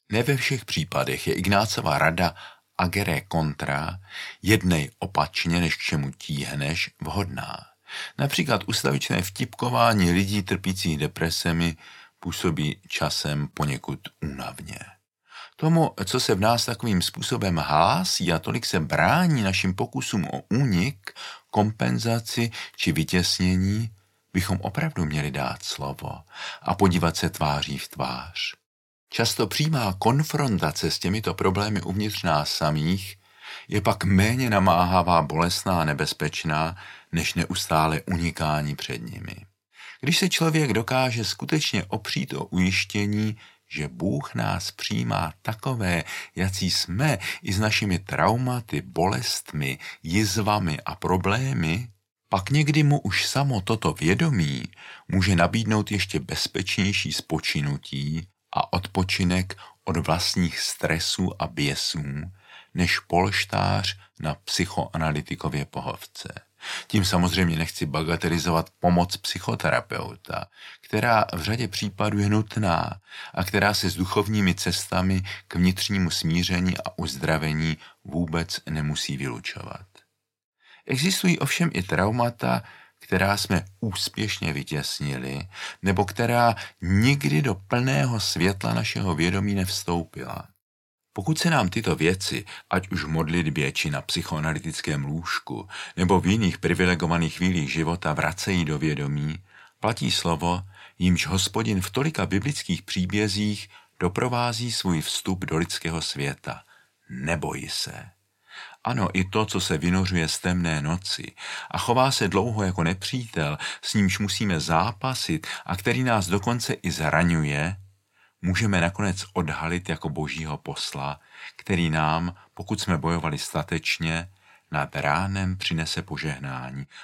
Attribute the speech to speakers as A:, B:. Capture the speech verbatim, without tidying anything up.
A: Ne ve všech případech je Ignácova rada agere contra, jednej opačně, než k čemu tíhneš, vhodná. Například ustavičné vtipkování lidí trpících depresemi působí časem poněkud únavně. Tomu, co se v nás takovým způsobem hlásí a tolik se brání našim pokusům o únik, kompenzaci či vytěsnění, bychom opravdu měli dát slovo a podívat se tváří v tvář. Často přímá konfrontace s těmito problémy uvnitř nás samých je pak méně namáhavá, bolestná a nebezpečná, než neustále unikání před nimi. Když se člověk dokáže skutečně opřít o ujištění, že Bůh nás přijímá takové, jací jsme, i s našimi traumaty, bolestmi, jizvami a problémy, pak někdy mu už samo toto vědomí může nabídnout ještě bezpečnější spočinutí a odpočinek od vlastních stresů a běsů, než polštář na psychoanalytikově pohovce. Tím samozřejmě nechci bagatelizovat pomoc psychoterapeuta, která v řadě případů je nutná a která se s duchovními cestami k vnitřnímu smíření a uzdravení vůbec nemusí vylučovat. Existují ovšem i traumata, která jsme úspěšně vytěsnili, nebo která nikdy do plného světla našeho vědomí nevstoupila. Pokud se nám tyto věci, ať už v modlitbě či na psychoanalytickém lůžku, nebo v jiných privilegovaných chvílích života vracejí do vědomí, platí slovo, jímž Hospodin v tolika biblických příbězích doprovází svůj vstup do lidského světa. Neboj se. Ano, i to, co se vynořuje z temné noci a chová se dlouho jako nepřítel, s nímž musíme zápasit a který nás dokonce i zraňuje, můžeme nakonec odhalit jako božího posla, který nám, pokud jsme bojovali statečně, nad ránem přinese požehnání.